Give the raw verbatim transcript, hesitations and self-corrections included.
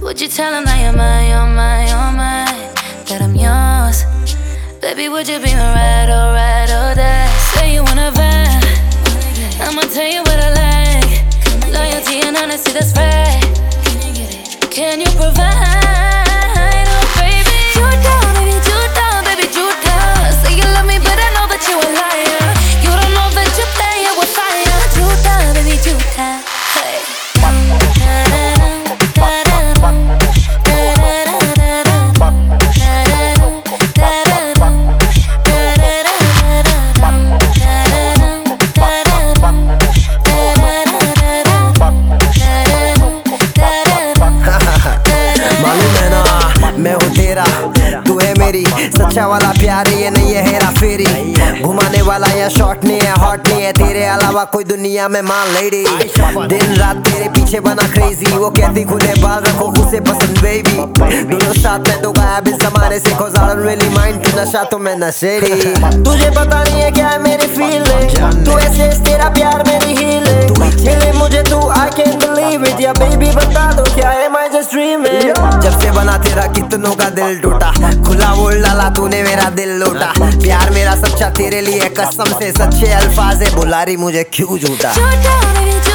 Would you tell him that you're mine, you're mine, you're mine, that I'm yours? Baby, would you be my ride, or ride, or die? Say you wanna vibe, I'ma tell you what I like. Loyalty and honesty, that's right. Can you provide, oh baby? You down, baby, you down, baby, you down. Say you love me, but I know that you a liar. You don't know that you play it with fire. You down, baby, you down. Hey. तू है मेरी सच्चा वाला प्यार, ये नहीं है हेरा फेरी। घुमाने वाला या शॉर्ट नहीं है, हॉट नहीं है, तेरे अलावा कोई दुनिया में मान लेडी। दिन रात तेरे पीछे बना क्रेजी, वो कहती खुले बाल रखो उसे पसंद बेबी। दोनों साथ में तो गायब इस जमाने से, cause I don't really mind, तू नशा तो मैं नशेड़ी। तुझे पता नहीं है क्या है मेरी फीलिंग, तू ऐसे तेरा प्यार मेरी हीलिंग। मिले मुझे तू I can't believe it, या बेबी बता दो क्या है my just dreaming। जब से बना तेरा कितनों का दिल टूटा, खुला बोल डाला तूने मेरा दिल लूटा। प्यार मेरा सच्चा तेरे लिए कसम से, सच्चे अल्फाज है, बुला रही मुझे क्यों झूठा।